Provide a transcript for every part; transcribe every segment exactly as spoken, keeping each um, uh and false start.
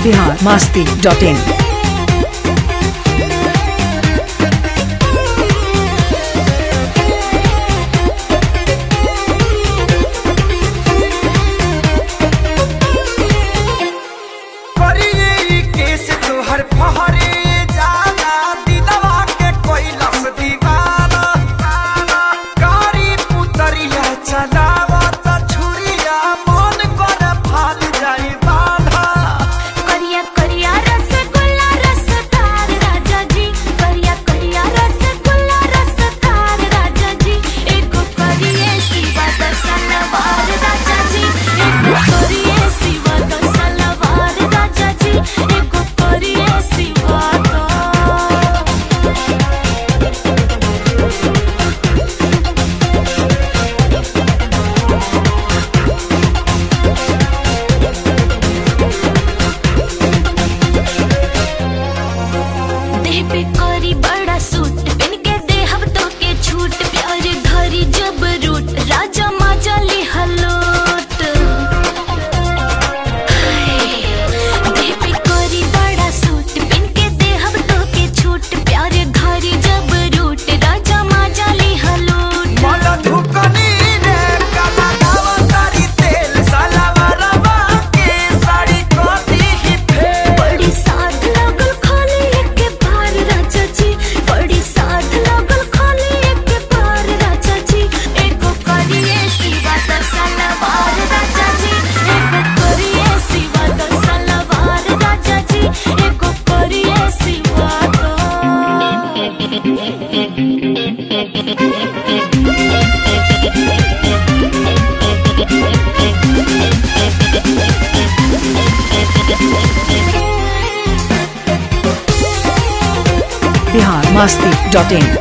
Bihar Masti dot in. Bihar Masti dot in.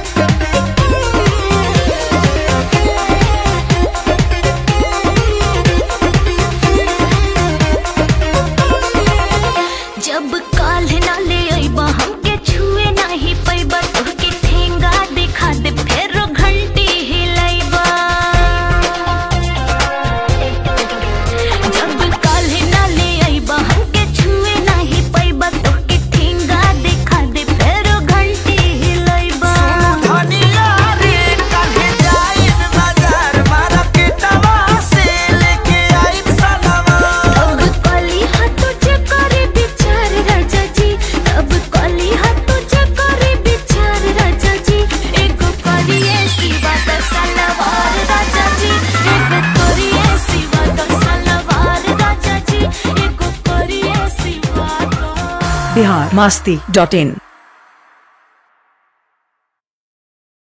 जब काल ना ले आईबा हमके छुए नाही पैबा तोहके ठेंगा दिखा दे फिर घंटी हिलाइबा। जब काल ना ले आईबा हमके छुए नाही पैबा तोहके ठेंगा दिखा दे फिर घंटी हिलाइबा। धनिया रे काहे जाइन बाजार मारा पेटवा से लेके आइन सनवा। अब कली हाथ तुझे करे विचार राजा जी, अब कली हाथ तुझे करे विचार राजा जी। एगो करिए सिवा द सलवार राजा जी, एगो करिए सिवा द सलवार राजा जी, एगो करिए सिवा द। बिहार मस्ती डॉट इन।